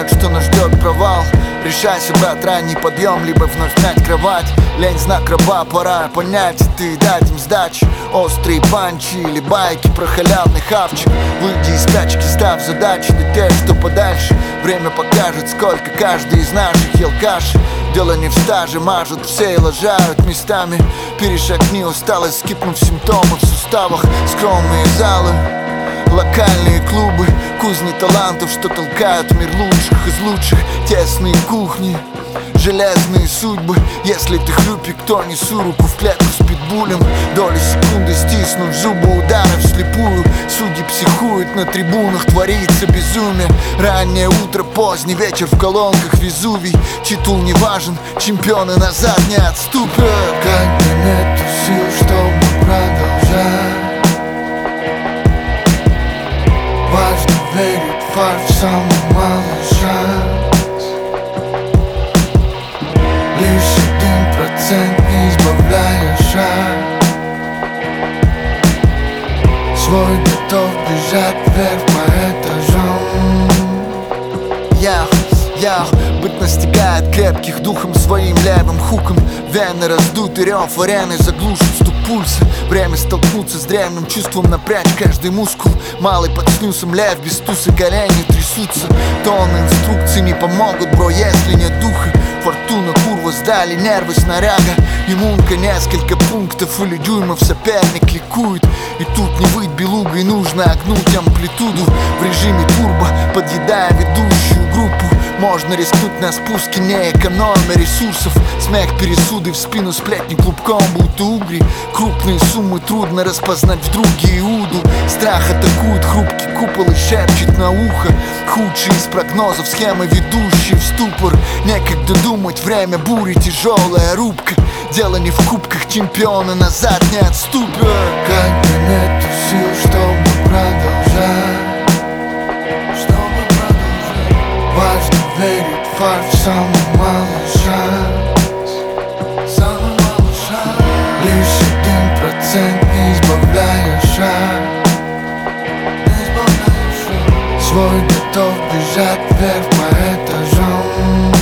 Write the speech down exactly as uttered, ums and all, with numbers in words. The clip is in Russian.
знают, что нас ждет провал. Решайся, брат, ранний подъем, либо вновь снять кровать. Лень знак раба, пора понять ты и дать им сдачи. Острые панчи или байки про халявный хавчик. Выйди из спячки, ставь задачи для тех, что подальше. Время покажет, сколько каждый из наших ел каши. Дело не в стаже, мажут все и лажают местами. Перешагни усталость, скипнув симптомы в суставах. Скромные залы, локальные клубы, кузни талантов, что толкают мир лучших из лучших. Тесные кухни, железные судьбы. Если ты хлюпик, то несу руку в клетку с питбулем. Доли секунды стиснув зубы, удары вслепую. Судьи психуют, на трибунах творится безумие. Раннее утро, поздний вечер, в колонках Везувий. Титул не важен, чемпионы назад не отступят. Когда нету сил, чтобы продолжать, важно верить в фарш, самый малый шанс. Лишь один процент, не избавляя шаг. Свой готов бежать вверх по этажам. Я, я, быть настигает крепких духом своим левым хуком. Вены раздуты, рев арены заглушит стук пульса. Время столкнуться с древним чувством, напрячь каждый мускул. Малый под снюсом, лев без тусы, колени трясутся. Тонны инструкций не помогут, бро, если нет духа. Фортуна, курва, сдали нервы снаряга. Иммунка, несколько пунктов или дюймов, соперник ликует. И тут не выть белугой, нужно огнуть амплитуду. В режиме турбо, подъедая ведущую группу. Можно рискнуть на спуске, не экономя ресурсов. Смех, пересуды в спину, сплетни клубком, будто угри. Крупные суммы трудно распознать в друге Иуду. Страх атакует хрупкий купол и шепчет на ухо. Худшие из прогнозов, схемы, ведущие в ступор. Некогда думать, время бури, тяжелая рубка. Дело не в кубках, чемпионы назад не отступят. Когда нету сил, чтобы продолжать, важно верить в фарш, самый малый шанс. Самый малый шанс. Лишь один процент, не избавляя шаг. Не избавляя шаг. Свой готов бежать вверх по этажам.